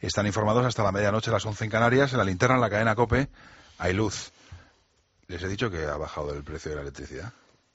Están informados hasta la medianoche, las 11 en Canarias. En la linterna, en la cadena COPE, hay luz. Les he dicho que ha bajado el precio de la electricidad.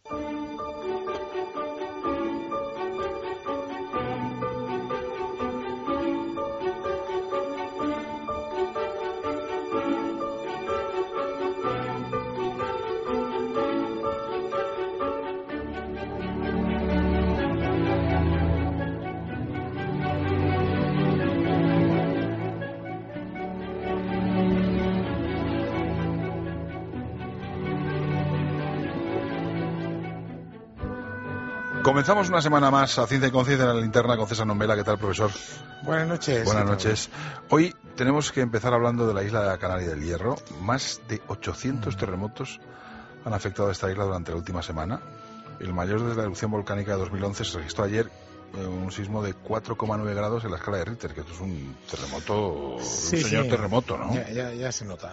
Comenzamos una semana más a Ciencia y Conciencia en la linterna con César Nombela. ¿Qué tal, profesor? Buenas noches. Buenas noches. Hoy tenemos que empezar hablando de la isla de Canaria del Hierro. Más de 800 terremotos han afectado a esta isla durante la última semana. El mayor desde la erupción volcánica de 2011 se registró ayer un sismo de 4,9 grados en la escala de Richter, que esto es un terremoto, sí, un señor sí. terremoto, ¿no? Ya se nota.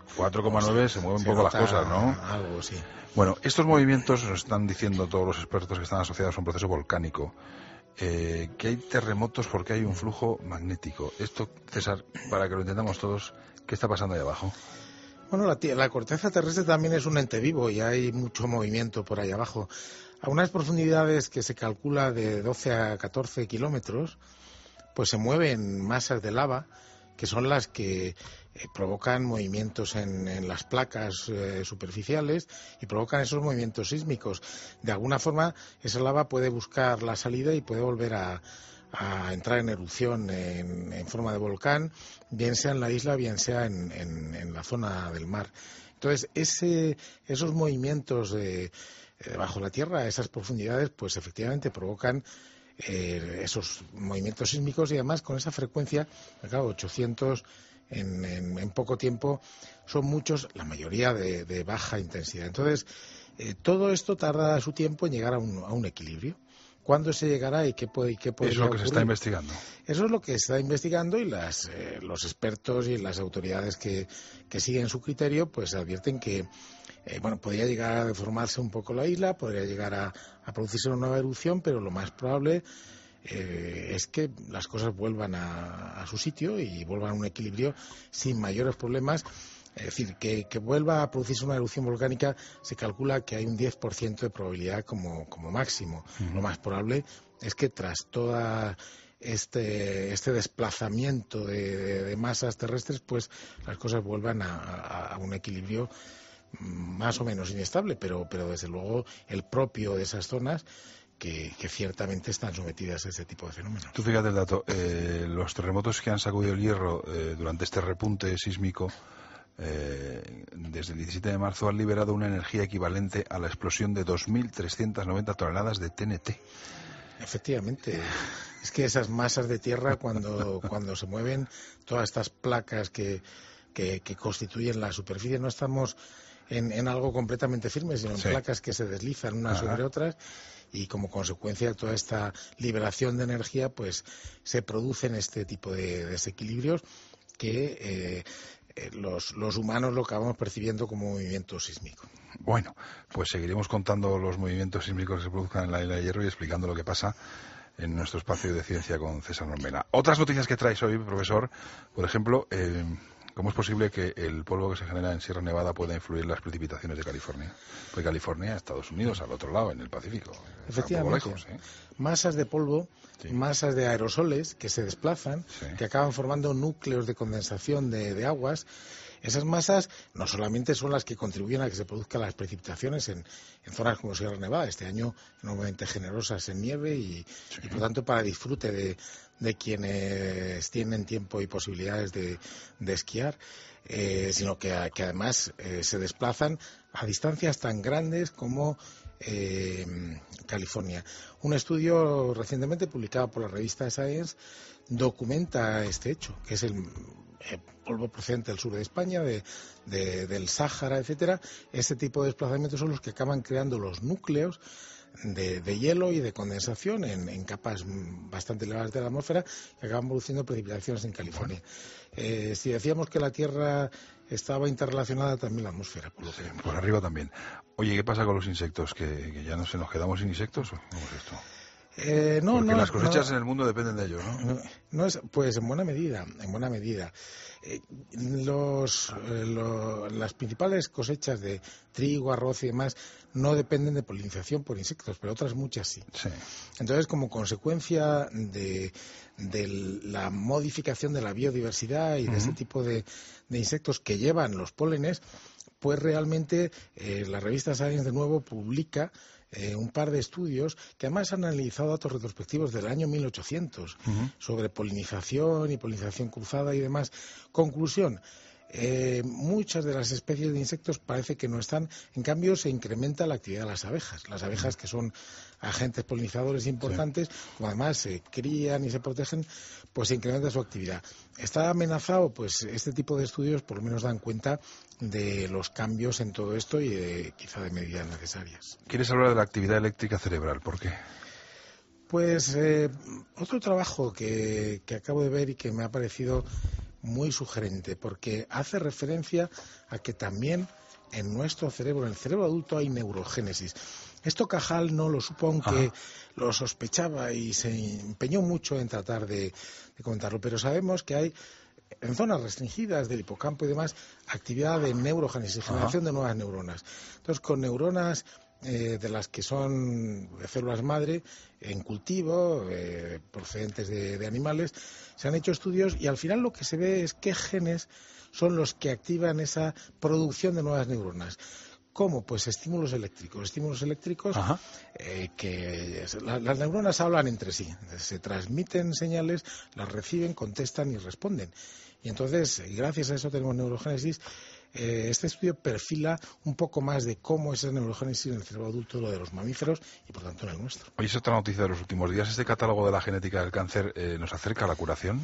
4,9 se mueven un poco las cosas, ¿no? Algo, sí. Bueno, estos movimientos, nos están diciendo todos los expertos que están asociados a un proceso volcánico, que hay terremotos porque hay un flujo magnético. Esto, César, para que lo entendamos todos, ¿qué está pasando ahí abajo? Bueno, la corteza terrestre también es un ente vivo y hay mucho movimiento por ahí abajo. A unas profundidades que se calcula de 12 a 14 kilómetros, pues se mueven masas de lava, que son las que provocan movimientos en las placas superficiales y provocan esos movimientos sísmicos. De alguna forma, esa lava puede buscar la salida y puede volver a entrar en erupción en forma de volcán, bien sea en la isla, bien sea en la zona del mar. Entonces, esos movimientos bajo la tierra, esas profundidades, pues efectivamente provocan esos movimientos sísmicos y además con esa frecuencia, claro, 800 en poco tiempo son muchos, la mayoría de baja intensidad. Entonces, todo esto tarda su tiempo en llegar a un equilibrio. ¿Cuándo se llegará y qué podría ocurrir? Es lo que se está investigando. Eso es lo que se está investigando y los expertos y las autoridades que siguen su criterio pues advierten que podría llegar a deformarse un poco la isla, podría llegar a producirse una nueva erupción, pero lo más probable es que las cosas vuelvan a su sitio y vuelvan a un equilibrio sin mayores problemas. Es decir, que vuelva a producirse una erupción volcánica, se calcula que hay un 10% de probabilidad como máximo. Uh-huh. Lo más probable es que tras toda este desplazamiento de masas terrestres, pues las cosas vuelvan a un equilibrio más o menos inestable, pero desde luego el propio de esas zonas que ciertamente están sometidas a ese tipo de fenómenos. Tú fíjate el dato, los terremotos que han sacudido el Hierro durante este repunte sísmico desde el 17 de marzo han liberado una energía equivalente a la explosión de 2.390 toneladas de TNT. Efectivamente, es que esas masas de tierra cuando se mueven, todas estas placas que constituyen la superficie, no estamos en algo completamente firme, sino en placas que se deslizan unas sobre otras, y como consecuencia de toda esta liberación de energía, pues se producen este tipo de desequilibrios que los humanos lo acabamos percibiendo como movimiento sísmico. Bueno, pues seguiremos contando los movimientos sísmicos que se produzcan en la isla de Hierro y explicando lo que pasa en nuestro espacio de ciencia con César Nombela. Otras noticias que traes hoy, profesor, por ejemplo, ¿cómo es posible que el polvo que se genera en Sierra Nevada pueda influir en las precipitaciones de California? Porque California, Estados Unidos, al otro lado, en el Pacífico. Efectivamente. Lejos, masas de polvo, masas de aerosoles que se desplazan, que acaban formando núcleos de condensación de aguas. Esas masas no solamente son las que contribuyen a que se produzcan las precipitaciones en zonas como Sierra Nevada, este año enormemente generosas en nieve y por tanto para disfrute de quienes tienen tiempo y posibilidades de esquiar, sino que además se desplazan a distancias tan grandes como California. Un estudio recientemente publicado por la revista Science documenta este hecho, que es el polvo procedente del sur de España, del Sáhara, etcétera. Este tipo de desplazamientos son los que acaban creando los núcleos de hielo y de condensación en capas bastante elevadas de la atmósfera que acaban produciendo precipitaciones en California. Si decíamos que la Tierra estaba interrelacionada, también la atmósfera, por lo que vemos. Por arriba también. Oye, ¿qué pasa con los insectos? ¿Que ya no se nos quedamos sin insectos? ¿O cómo es esto? Porque las cosechas en el mundo dependen de ello, ¿no? No es, pues en buena medida. Las principales cosechas de trigo, arroz y demás no dependen de polinización por insectos, pero otras muchas sí. Entonces, como consecuencia de la modificación de la biodiversidad y de este tipo de insectos que llevan los pólenes, pues realmente la revista Science de nuevo publica un par de estudios que además han analizado datos retrospectivos del año 1800 sobre polinización y polinización cruzada y demás. Conclusión, muchas de las especies de insectos parece que no están, en cambio se incrementa la actividad de las abejas que son agentes polinizadores importantes, como además se crían y se protegen, pues se incrementa su actividad. ¿Está amenazado? Pues este tipo de estudios por lo menos dan cuenta de los cambios en todo esto y quizá de medidas necesarias. ¿Quieres hablar de la actividad eléctrica cerebral? ¿Por qué? Pues otro trabajo que acabo de ver y que me ha parecido muy sugerente, porque hace referencia a que también en nuestro cerebro, en el cerebro adulto, hay neurogénesis. Esto Cajal no lo supo, aunque lo sospechaba y se empeñó mucho en tratar de comentarlo, pero sabemos que hay en zonas restringidas del hipocampo y demás actividad de neurogénesis, generación de nuevas neuronas. Entonces, con neuronas de las que son células madre en cultivo, procedentes de animales, se han hecho estudios y al final lo que se ve es qué genes son los que activan esa producción de nuevas neuronas. ¿Cómo? Pues estímulos eléctricos que las neuronas hablan entre sí, se transmiten señales, las reciben, contestan y responden. Y entonces, gracias a eso tenemos neurogénesis. Este estudio perfila un poco más de cómo es esa neurogénesis en el cerebro adulto, lo de los mamíferos y por tanto en el nuestro. Oye, es otra noticia de los últimos días. ¿Este catálogo de la genética del cáncer nos acerca a la curación?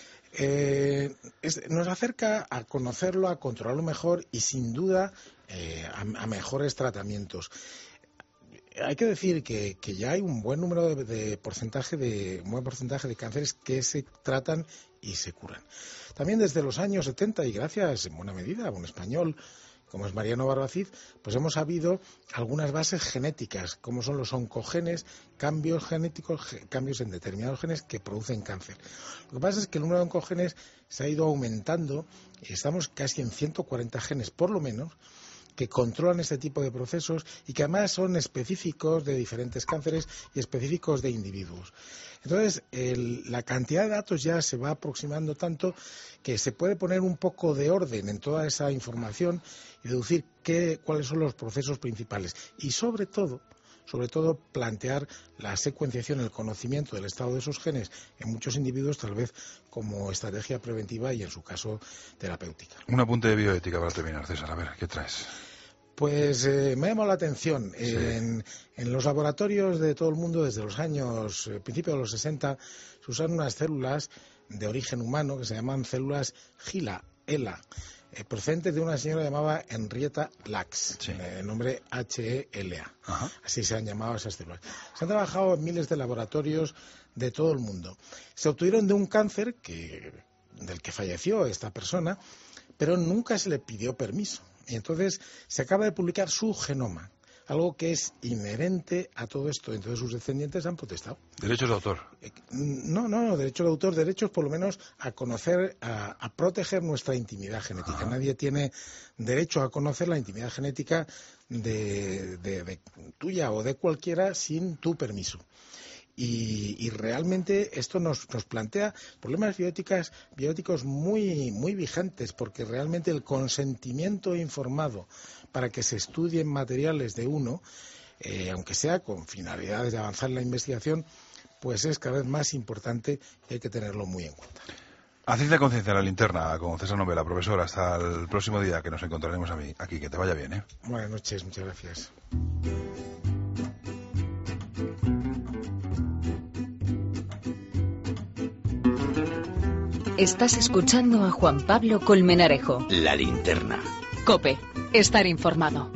Nos acerca a conocerlo, a controlarlo mejor y sin duda a mejores tratamientos. Hay que decir que ya hay un buen número un buen porcentaje de cánceres que se tratan y se curan. También desde los años 70 y gracias en buena medida a un español como es Mariano Barbacid, pues hemos sabido algunas bases genéticas, como son los oncogenes, cambios genéticos, cambios en determinados genes que producen cáncer. Lo que pasa es que el número de oncogenes se ha ido aumentando y estamos casi en 140 genes por lo menos que controlan este tipo de procesos y que además son específicos de diferentes cánceres y específicos de individuos. Entonces, la cantidad de datos ya se va aproximando tanto que se puede poner un poco de orden en toda esa información y deducir cuáles son los procesos principales y sobre todo plantear la secuenciación, el conocimiento del estado de esos genes en muchos individuos, tal vez como estrategia preventiva y en su caso terapéutica. Un apunte de bioética para terminar, César, a ver, ¿qué traes? Pues me ha llamado la atención. Sí. En los laboratorios de todo el mundo, desde los años, principios de los 60, se usan unas células de origen humano que se llaman células HeLa, procedentes de una señora llamada Henrietta Lacks, Sí. Nombre HeLa. Ajá. Así se han llamado esas células. Se han trabajado en miles de laboratorios de todo el mundo. Se obtuvieron de un cáncer del que falleció esta persona, pero nunca se le pidió permiso. Y entonces se acaba de publicar su genoma, algo que es inherente a todo esto. Entonces sus descendientes han protestado. Derechos de autor. No, derechos de autor, derechos por lo menos a conocer, a proteger nuestra intimidad genética. Ajá. Nadie tiene derecho a conocer la intimidad genética de tuya o de cualquiera sin tu permiso. Y realmente esto nos plantea problemas bioéticos muy, muy vigentes, porque realmente el consentimiento informado para que se estudien materiales de uno, aunque sea con finalidades de avanzar en la investigación, pues es cada vez más importante y hay que tenerlo muy en cuenta. A Ciencia Conciencia en la Linterna con César Nombela, profesor, hasta el próximo día que nos encontraremos aquí. Que te vaya bien, ¿eh? Buenas noches, muchas gracias. Estás escuchando a Juan Pablo Colmenarejo. La Linterna. COPE. Estar informado.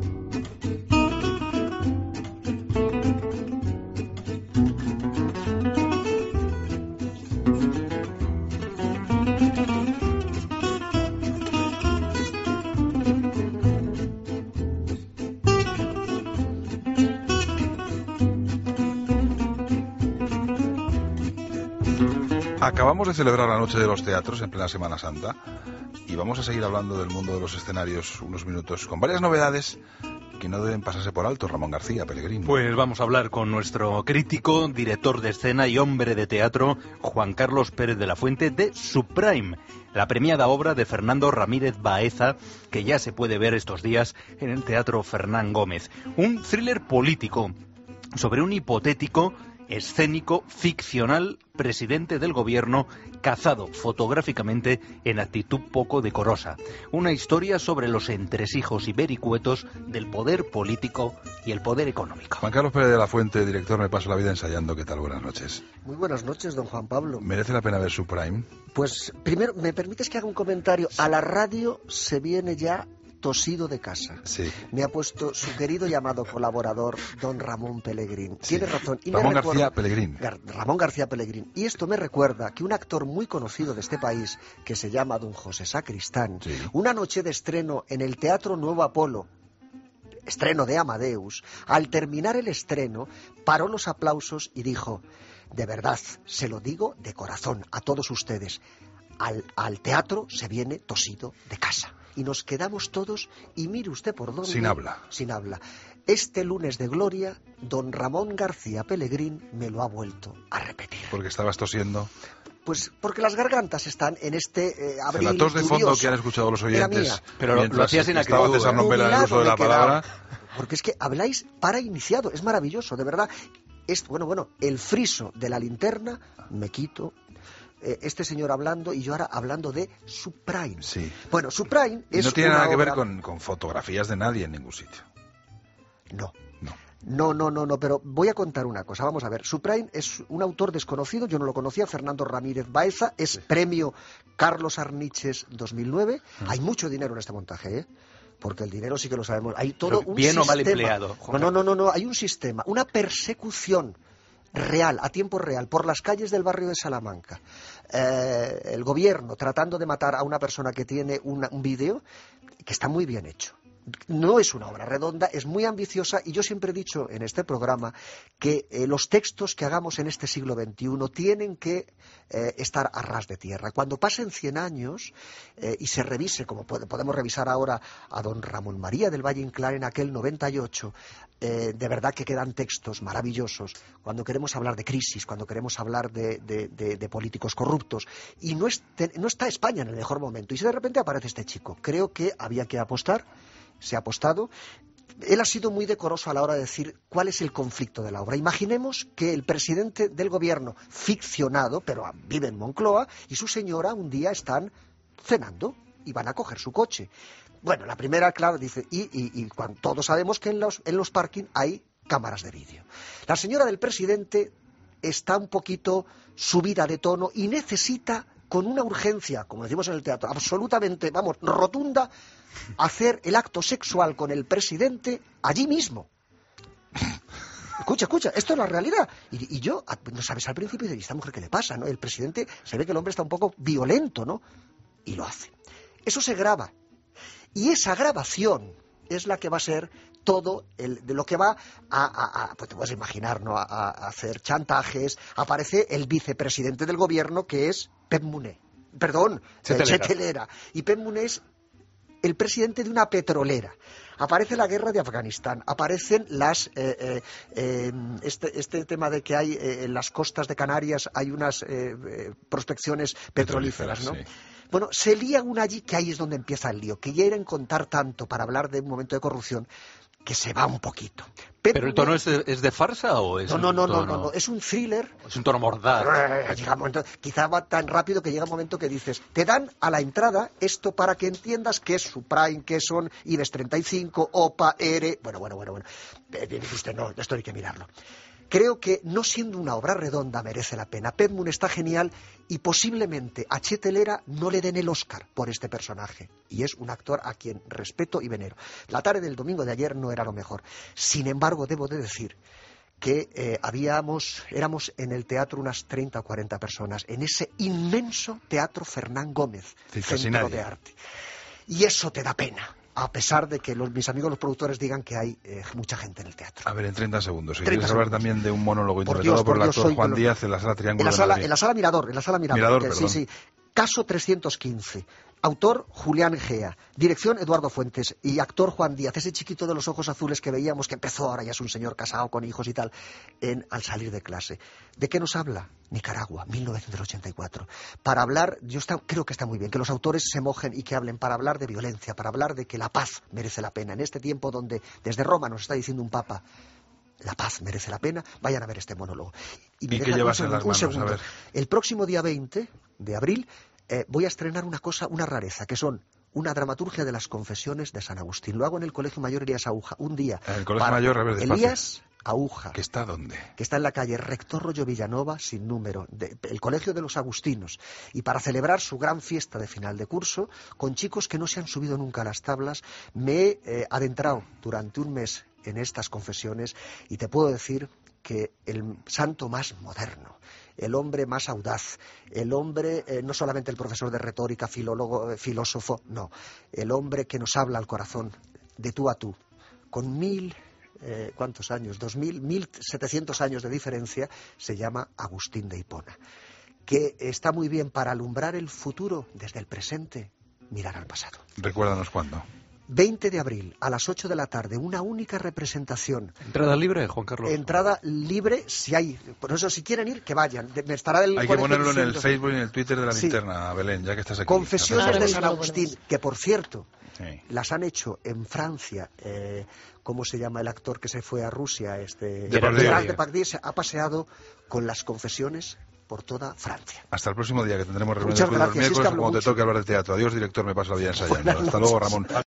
Acabamos de celebrar la Noche de los Teatros en plena Semana Santa y vamos a seguir hablando del mundo de los escenarios unos minutos con varias novedades que no deben pasarse por alto. Ramón García Pellegrín. Pues vamos a hablar con nuestro crítico, director de escena y hombre de teatro, Juan Carlos Pérez de la Fuente, de Subprime, la premiada obra de Fernando Ramírez Baeza, que ya se puede ver estos días en el Teatro Fernán Gómez. Un thriller político sobre un hipotético, escénico, ficcional presidente del gobierno cazado fotográficamente en actitud poco decorosa. Una historia sobre los entresijos y vericuetos del poder político y el poder económico. Juan Carlos Pérez de la Fuente, director, me paso la vida ensayando. ¿Qué tal? Buenas noches. Muy buenas noches, don Juan Pablo. ¿Merece la pena ver Subprime? Pues primero, ¿me permites que haga un comentario? A la radio se viene ya tosido de casa. Sí. Me ha puesto su querido llamado colaborador, don Ramón Pellegrín. Sí. Tiene razón. Y Ramón García Pellegrín. Ramón García Pellegrín. Y esto me recuerda que un actor muy conocido de este país, que se llama don José Sacristán, Sí. una noche de estreno en el Teatro Nuevo Apolo, estreno de Amadeus, al terminar el estreno, paró los aplausos y dijo: de verdad, se lo digo de corazón a todos ustedes, al teatro se viene tosido de casa. Y nos quedamos todos, y mire usted por dónde. Sin habla. Sin habla. Este lunes de gloria, don Ramón García Pellegrín me lo ha vuelto a repetir. Porque estabas tosiendo. Pues porque las gargantas están en este abril La tos de fondo lluvioso. que han escuchado los Era oyentes. mía. Pero lo hacías sin estaba acritud, César Nombela en el uso de la Jubilado me he palabra. quedado. Porque es que habláis para iniciado, es maravilloso, de verdad. Bueno, el friso de la linterna me quito. Este señor hablando y yo ahora hablando de Subprime. Sí. Bueno, Subprime Y es no tiene una nada que ver obra... con fotografías de nadie en ningún sitio. No. No. No, pero voy a contar una cosa. Vamos a ver, Subprime es un autor desconocido, yo no lo conocía, Fernando Ramírez Baeza, es premio Carlos Arniches 2009. Hay mucho dinero en este montaje, ¿eh? Porque el dinero sí que lo sabemos. Hay todo Pero un bien sistema. o mal empleado, Juan. No, hay un sistema, una persecución real, a tiempo real, por las calles del barrio de Salamanca. El gobierno tratando de matar a una persona que tiene un vídeo que está muy bien hecho. No es una obra redonda, es muy ambiciosa, y yo siempre he dicho en este programa que los textos que hagamos en este siglo XXI tienen que estar a ras de tierra. Cuando pasen 100 años y se revise, como podemos revisar ahora a don Ramón María del Valle Inclán en aquel 98, de verdad que quedan textos maravillosos cuando queremos hablar de crisis, cuando queremos hablar de políticos corruptos, y no está España en el mejor momento, y si de repente aparece este chico, creo que había que apostar. Se ha apostado. Él ha sido muy decoroso a la hora de decir cuál es el conflicto de la obra. Imaginemos que el presidente del gobierno, ficcionado, pero vive en Moncloa, y su señora un día están cenando y van a coger su coche. Bueno, la primera, claro, dice, y cuando todos sabemos que en los parking hay cámaras de vídeo. La señora del presidente está un poquito subida de tono y necesita, con una urgencia, como decimos en el teatro, absolutamente, rotunda, hacer el acto sexual con el presidente allí mismo. Escucha, esto es la realidad. Y yo, no sabes, al principio, ¿y esta mujer qué le pasa? ¿No? El presidente, se ve que el hombre está un poco violento, ¿no? Y lo hace. Eso se graba. Y esa grabación es la que va a ser todo de lo que va pues te puedes imaginar, ¿no? A hacer chantajes. Aparece el vicepresidente del gobierno, que es Pep Muné. Perdón, Chetelera. Y Pep Muné es el presidente de una petrolera. Aparece la guerra de Afganistán, aparecen este tema de que hay en las costas de Canarias hay unas prospecciones petrolíferas, ¿no? Sí. Bueno, se lía una allí, que ahí es donde empieza el lío, que quieren contar tanto para hablar de un momento de corrupción que se va un poquito. ¿Pero el tono es de farsa o es No, es un thriller. Es un tono mordaz. Llega un momento, quizá va tan rápido que llega un momento que dices, te dan a la entrada esto para que entiendas qué es Subprime, qué son IBEX 35, OPA, ERE... Bueno. Dijiste, no, esto hay que mirarlo. Creo que, no siendo una obra redonda, merece la pena. Pep Muné está genial y posiblemente a Chetelera no le den el Oscar por este personaje. Y es un actor a quien respeto y venero. La tarde del domingo de ayer no era lo mejor. Sin embargo, debo de decir que éramos en el teatro unas 30 o 40 personas, en ese inmenso Teatro Fernán Gómez, sí, Centro de Arte. Y eso te da pena. a pesar de que mis amigos los productores digan que hay mucha gente en el teatro. A ver, en 30 segundos. Si 30 quieres hablar segundos. también de un monólogo interpretado por el actor Juan Díaz en la Sala Triángulo de Madrid. En la Sala Mirador. Mirador, Sí, sí. Caso 315. Autor Julián Gea. Dirección Eduardo Fuentes. Y actor Juan Díaz. Ese chiquito de los ojos azules que veíamos que empezó, ahora ya es un señor casado con hijos y tal, al salir de clase. ¿De qué nos habla? Nicaragua, 1984. Para hablar, creo que está muy bien, que los autores se mojen y que hablen para hablar de violencia, para hablar de que la paz merece la pena. En este tiempo donde desde Roma nos está diciendo un papa, la paz merece la pena, vayan a ver este monólogo. ¿Y qué llevas en las manos? segundo. A ver. El próximo día 20 de abril voy a estrenar una rareza, que son una dramaturgia de las confesiones de San Agustín. Lo hago en el Colegio Mayor Elías Aúja, un día. En el Colegio Mayor, a ver, despacio. Elías Aúja. ¿Que está dónde? Que está en la calle Rector Rollo Villanova, sin número, el Colegio de los Agustinos. Y para celebrar su gran fiesta de final de curso, con chicos que no se han subido nunca a las tablas, me he adentrado durante un mes en estas confesiones y te puedo decir que el santo más moderno, el hombre más audaz, el hombre, no solamente el profesor de retórica, filólogo, filósofo, no, el hombre que nos habla al corazón, de tú a tú, con ¿cuántos años? 1.700 años de diferencia, se llama Agustín de Hipona, que está muy bien para alumbrar el futuro desde el presente, mirar al pasado. Recuérdanos cuándo. 20 de abril, a las 8 de la tarde, una única representación. ¿Entrada libre, Juan Carlos? Entrada libre, si hay. Por eso, si quieren ir, que vayan. Hay que ponerlo en el Facebook y en el Twitter de la linterna, Belén, ya que estás aquí. Confesiones de San Agustín, que por cierto, sí, las han hecho en Francia. ¿Cómo se llama el actor que se fue a Rusia? Depardieu. Depardieu se ha paseado con las confesiones por toda Francia. Hasta el próximo día, que tendremos reuniones Muchas los gracias. miércoles, Es que hablo como te mucho. toque hablar de teatro. Adiós, director, me paso la vida ensayando. Hasta luego, Ramón.